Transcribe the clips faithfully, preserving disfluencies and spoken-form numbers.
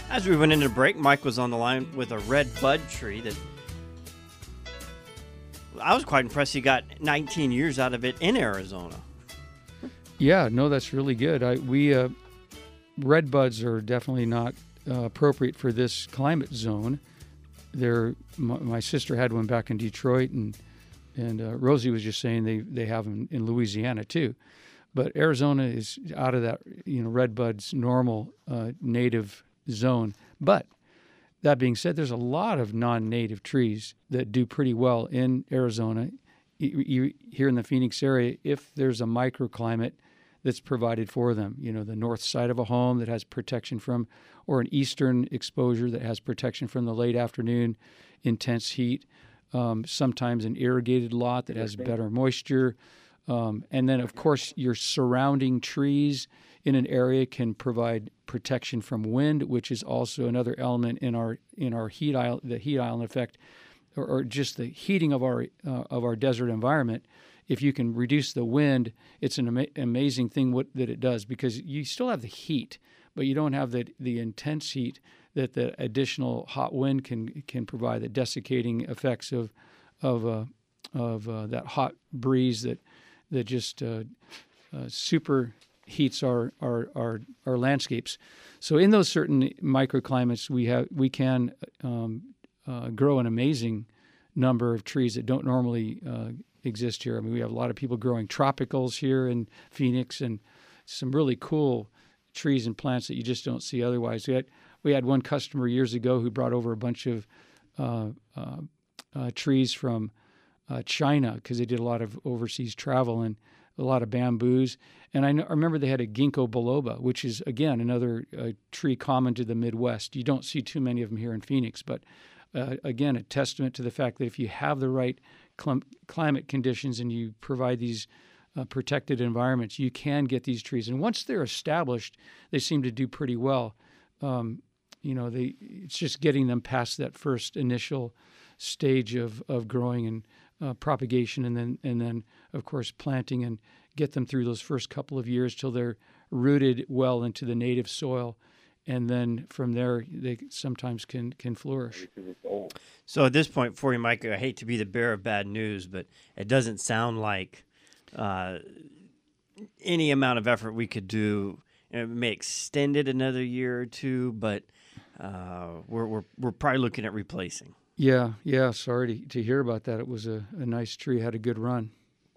As we went into break, Mike was on the line with a red bud tree that I was quite impressed he got nineteen years out of it in Arizona. Yeah, no, that's really good. I, we uh, red buds are definitely not uh, appropriate for this climate zone. They're, my, my sister had one back in Detroit, and and uh, Rosie was just saying they, they have them in Louisiana too. But Arizona is out of that, you know, red bud's normal uh, native zone. But that being said, there's a lot of non-native trees that do pretty well in Arizona. You, you, here in the Phoenix area, if there's a microclimate that's provided for them, you know, the north side of a home that has protection from, or an eastern exposure that has protection from the late afternoon intense heat, um, sometimes an irrigated lot that has better moisture. Um, and then, of course, your surrounding trees in an area can provide protection from wind, which is also another element in our in our heat island, the heat island effect, or, or just the heating of our uh, of our desert environment. If you can reduce the wind, it's an ama- amazing thing what, that it does, because you still have the heat, but you don't have the the intense heat that the additional hot wind can can provide. The desiccating effects of of uh, of uh, that hot breeze that that just uh, uh, super heats our, our our our landscapes. So in those certain microclimates, we have we can um, uh, grow an amazing number of trees that don't normally uh, exist here. I mean, we have a lot of people growing tropicals here in Phoenix, and some really cool trees and plants that you just don't see otherwise. We had we had one customer years ago who brought over a bunch of uh, uh, uh, trees from uh, China, because they did a lot of overseas travel, and a lot of bamboos. And I, know, I remember they had a ginkgo biloba, which is, again, another uh, tree common to the Midwest. You don't see too many of them here in Phoenix, but uh, again, a testament to the fact that if you have the right clim- climate conditions and you provide these uh, protected environments, you can get these trees. And once they're established, they seem to do pretty well. Um, you know, they it's just getting them past that first initial stage of, of growing and uh, propagation, and then and then of course planting, and get them through those first couple of years till they're rooted well into the native soil, and then from there they sometimes can can flourish. So at this point for you, Mike, I hate to be the bearer of bad news, but it doesn't sound like uh, any amount of effort we could do. It may extend it another year or two, but uh, we're we're we're probably looking at replacing. Yeah, yeah. Sorry to, to hear about that. It was a, a nice tree, had a good run.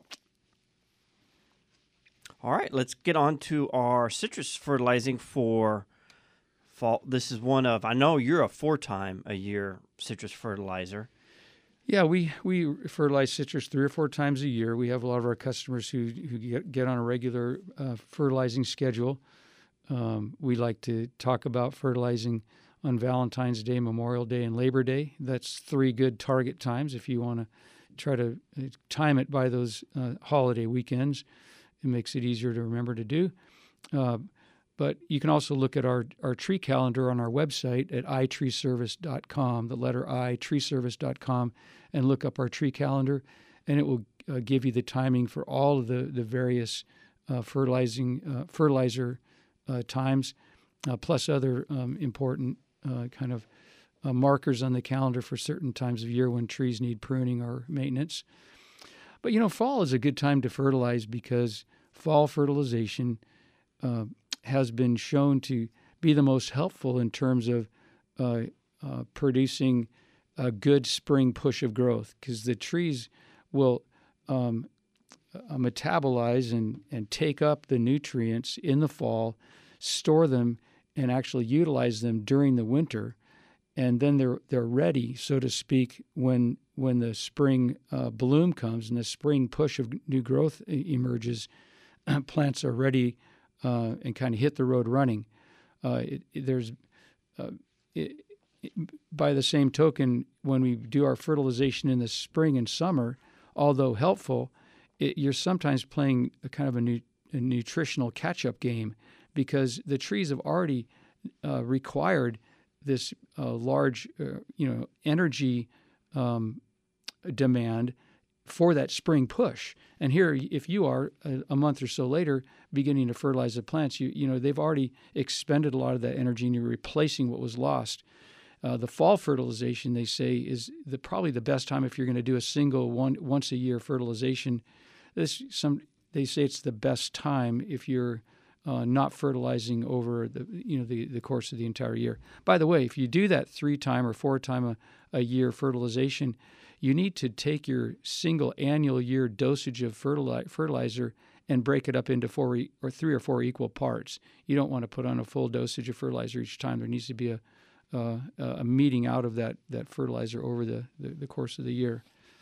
All right, let's get on to our citrus fertilizing for fall. This is one of, I know you're a four-time a year citrus fertilizer. Yeah, we, we fertilize citrus three or four times a year. We have a lot of our customers who, who get, get on a regular uh, fertilizing schedule. Um, we like to talk about fertilizing on Valentine's Day, Memorial Day, and Labor Day. That's three good target times if you want to try to time it by those uh, holiday weekends. It makes it easier to remember to do. Uh, but you can also look at our, our tree calendar on our website at i tree service dot com, the letter I, tree service dot com, and look up our tree calendar, and it will uh, give you the timing for all of the, the various uh, fertilizing uh, fertilizer uh, times, uh, plus other um, important uh, kind of uh, markers on the calendar for certain times of year when trees need pruning or maintenance. But, you know, fall is a good time to fertilize, because fall fertilization uh, has been shown to be the most helpful in terms of uh, uh, producing a good spring push of growth, because the trees will um, uh, metabolize and, and take up the nutrients in the fall, store them, and actually utilize them during the winter. And then they're they're ready, so to speak, when when the spring uh, bloom comes and the spring push of new growth emerges. Plants are ready uh, and kind of hit the road running. Uh, it, it, there's uh, it, it, by the same token, when we do our fertilization in the spring and summer, although helpful, it, you're sometimes playing a kind of a, nu- a nutritional catch-up game, because the trees have already uh, required this uh, large, uh, you know, energy um, demand for that spring push. And here, if you are a, a month or so later beginning to fertilize the plants, you you know they've already expended a lot of that energy, and you're replacing what was lost. Uh, the fall fertilization, they say, is the, probably the best time if you're going to do a single one once a year fertilization. This some they say it's the best time if you're uh, not fertilizing over the you know the, the course of the entire year. By the way, if you do that three time or four time a, a year fertilization, you need to take your single annual year dosage of fertili- fertilizer and break it up into four e- or three or four equal parts. You don't want to put on a full dosage of fertilizer each time. There needs to be a Uh, a meeting out of that, that fertilizer over the, the, the course of the year.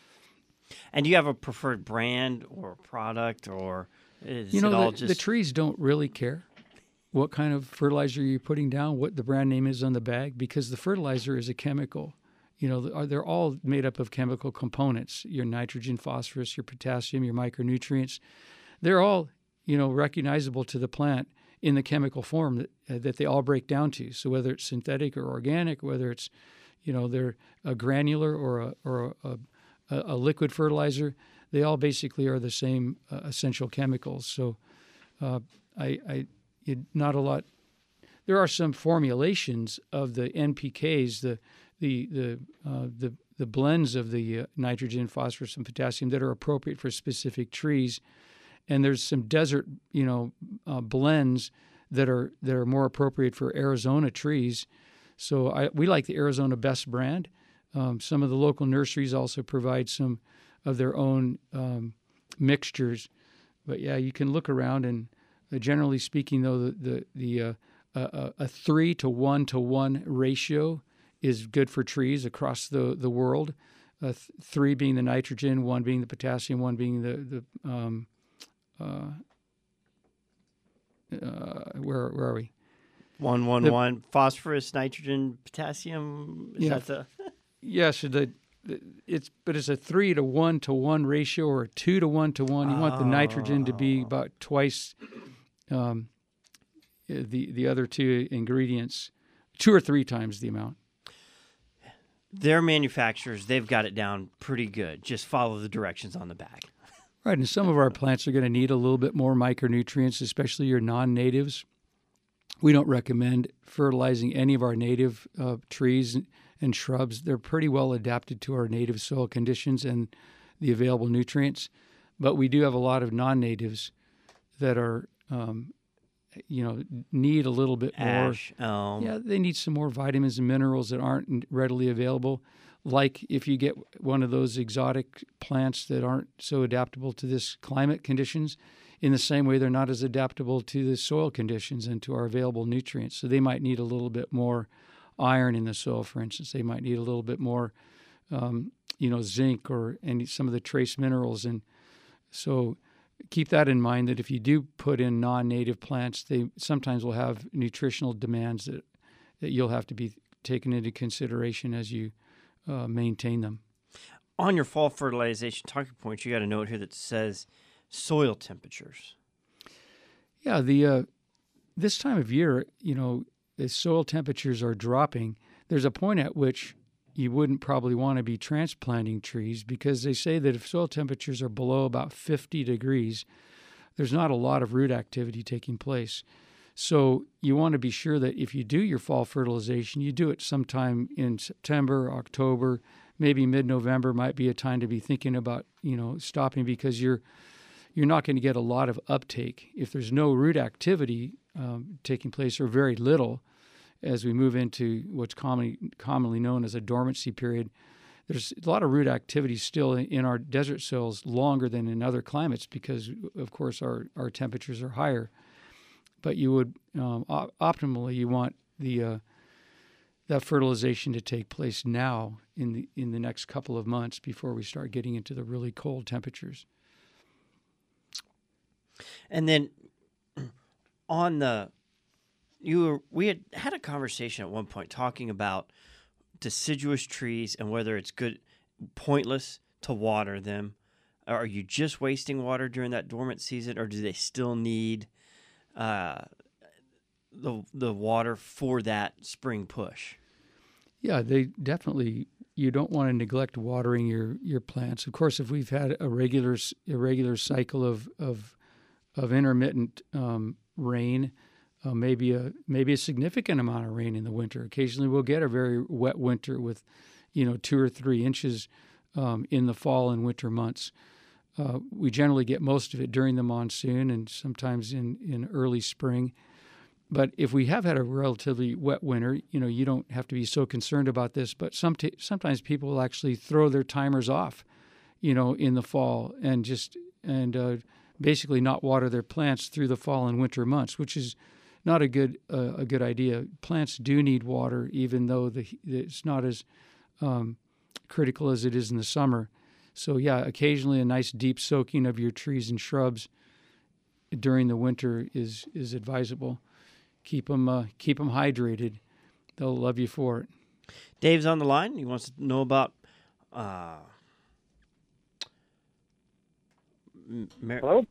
And do you have a preferred brand or product, or is you know, it all the, just... the trees don't really care what kind of fertilizer you're putting down, what the brand name is on the bag, because the fertilizer is a chemical. You know, they're all made up of chemical components, your nitrogen, phosphorus, your potassium, your micronutrients. They're all, you know, recognizable to the plant in the chemical form that uh, that they all break down to. So whether it's synthetic or organic, whether it's, you know, they're a granular or a or a, a, a liquid fertilizer, they all basically are the same uh, essential chemicals. So uh, I, I it, not a lot. There are some formulations of the N P Ks, the the the uh, the the blends of the uh, nitrogen, phosphorus, and potassium that are appropriate for specific trees. And there's some desert, you know, uh, blends that are that are more appropriate for Arizona trees. So I, we like the Arizona Best brand. Um, some of the local nurseries also provide some of their own um, mixtures. But yeah, you can look around, and uh, generally speaking, though, the the, the uh, a, a three to one to one ratio is good for trees across the the world. Uh, th- three being the nitrogen, one being the potassium, one being the the um, Uh, uh, where where are we? One, one, The- one. Phosphorus, nitrogen, potassium. Is Yeah. that the... Yes, the, the it's but it's a three to one to one ratio or a two to one to one. You want the nitrogen to be Oh. about twice um, the the other two ingredients, two or three times the amount. Their manufacturers, they've got it down pretty good. Just follow the directions on the back. Right, and some of our plants are going to need a little bit more micronutrients, especially your non-natives. We don't recommend fertilizing any of our native uh, trees and shrubs. They're pretty well adapted to our native soil conditions and the available nutrients. But we do have a lot of non-natives that are, um, you know, need a little bit more. Ash, elm. Yeah, they need some more vitamins and minerals that aren't readily available. Like if you get one of those exotic plants that aren't so adaptable to this climate conditions, in the same way they're not as adaptable to the soil conditions and to our available nutrients. So they might need a little bit more iron in the soil, for instance. They might need a little bit more, um, you know, zinc or any some of the trace minerals. And so keep that in mind, that if you do put in non-native plants, they sometimes will have nutritional demands that, that you'll have to be taken into consideration as you Uh, maintain them. On your fall fertilization talking points, you got a note here that says soil temperatures. Yeah, the uh, this time of year, you know, as soil temperatures are dropping, there's a point at which you wouldn't probably want to be transplanting trees, because they say that if soil temperatures are below about fifty degrees, there's not a lot of root activity taking place. So you want to be sure that if you do your fall fertilization, you do it sometime in September, October, maybe mid-November might be a time to be thinking about, you know, stopping, because you're you're not going to get a lot of uptake. If there's no root activity um, taking place, or very little, as we move into what's commonly commonly known as a dormancy period, there's a lot of root activity still in, in our desert soils longer than in other climates, because, of course, our, our temperatures are higher. But you would um, op- optimally you want the uh, that fertilization to take place now in the in the next couple of months before we start getting into the really cold temperatures. And then on the you were, we had had a conversation at one point talking about deciduous trees and whether it's good pointless to water them. Are you just wasting water during that dormant season, or do they still need uh, the the water for that spring push? Yeah, they definitely you don't want to neglect watering your, your plants. Of course, if we've had a regular a regular cycle of of, of intermittent um, rain, uh, maybe a maybe a significant amount of rain in the winter. Occasionally, we'll get a very wet winter with, you know, two or three inches um, in the fall and winter months. Uh, we generally get most of it during the monsoon and sometimes in, in early spring. But if we have had a relatively wet winter, you know, you don't have to be so concerned about this. But some t- sometimes people will actually throw their timers off, you know, in the fall and just and uh, basically not water their plants through the fall and winter months, which is not a good uh, a good idea. Plants do need water, even though the it's not as um, critical as it is in the summer. So yeah, occasionally a nice deep soaking of your trees and shrubs during the winter is is advisable. Keep them uh, keep them hydrated. They'll love you for it. Dave's on the line. He wants to know about. Uh, Mar- Hello?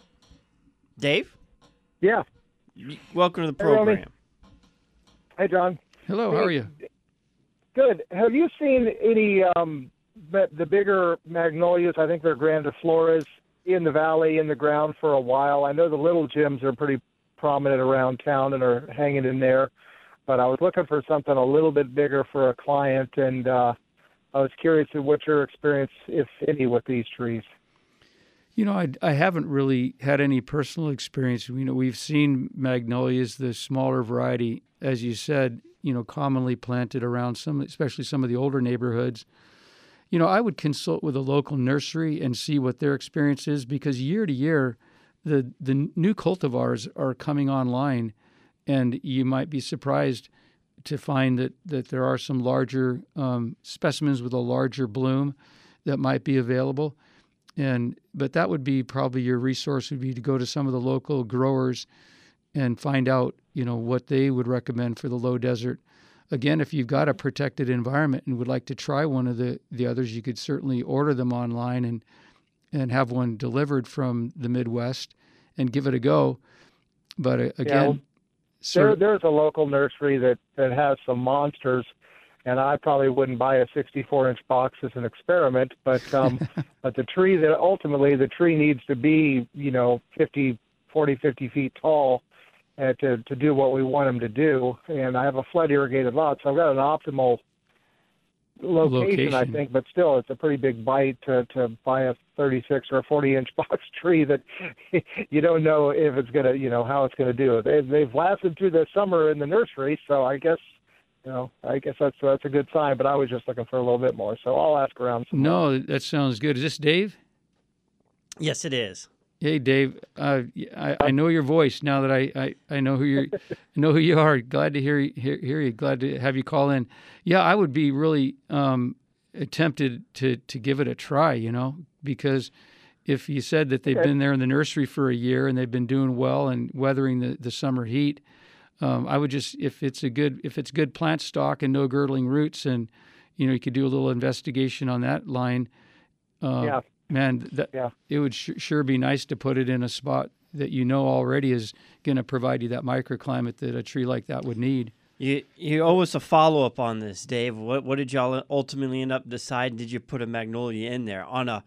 Dave? Yeah. Welcome to the Hey, Romy. program. Hey, John. Hello, how are you? Good. Have you seen any um, the the bigger magnolias? I think they're grandifloras in the valley, in the ground for a while. I know the little gems are pretty prominent around town and are hanging in there, but I was looking for something a little bit bigger for a client, and uh, I was curious to what your experience, if any, with these trees. You know, I, I haven't really had any personal experience. You know, we've seen magnolias, the smaller variety, as you said, you know, commonly planted around some, especially some of the older neighborhoods. You know, I would consult with a local nursery and see what their experience is, because year to year, the the new cultivars are coming online, and you might be surprised to find that, that there are some larger um, specimens with a larger bloom that might be available. And but that would be probably your resource, would be to go to some of the local growers and find out, you know, what they would recommend for the low desert. Again, if you've got a protected environment and would like to try one of the, the others, you could certainly order them online and and have one delivered from the Midwest and give it a go. But uh, again, Yeah, well, sir, there, there's a local nursery that, that has some monsters, and I probably wouldn't buy a sixty-four inch box as an experiment, but um, but the tree that ultimately the tree needs to be, you know, fifty, forty, fifty feet tall uh, to, to do what we want them to do. And I have a flood irrigated lot, so I've got an optimal location, Location. I think, but still it's a pretty big bite to, to buy a thirty-six or a forty inch box tree that you don't know if it's going to, you know, how it's going to do. They, they've lasted through the summer in the nursery, so I guess, you know, I guess that's that's a good sign, but I was just looking for a little bit more, so I'll ask around some more. no, that sounds good. Is this Dave? Yes, it is. Hey, Dave. Uh, I, I know your voice now that I, I, I know who you know who you are. Glad to hear, hear hear you. Glad to have you call in. Yeah, I would be really um, tempted to to give it a try. You know, because if you said that they've Okay. been there in the nursery for a year and they've been doing well and weathering the, the summer heat, um, I would just, if it's a good if it's good plant stock and no girdling roots, and you know you could do a little investigation on that line. Uh, Yeah. Man, that, Yeah. it would sh- sure be nice to put it in a spot that you know already is going to provide you that microclimate that a tree like that would need. You you owe us a follow up on this, Dave. What what did y'all ultimately end up deciding? Did you put a magnolia in there on a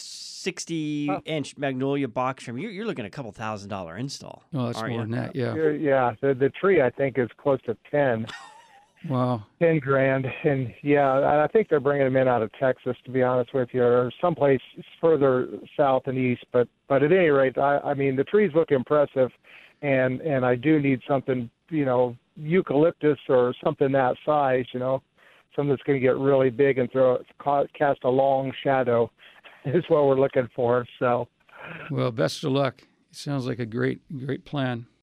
sixty inch magnolia box frame? You're, you're looking at a couple thousand dollar install. Oh, that's aren't more you? than that, yeah. Yeah, the, the tree I think is close to ten. Wow. Ten grand, and yeah, I think they're bringing them in out of Texas, to be honest with you, or someplace further south and east. But but at any rate, I, I mean the trees look impressive, and and I do need something, you know, eucalyptus or something that size, you know, something that's going to get really big and throw cast a long shadow, is what we're looking for. So, Well, best of luck. It sounds like a great great plan.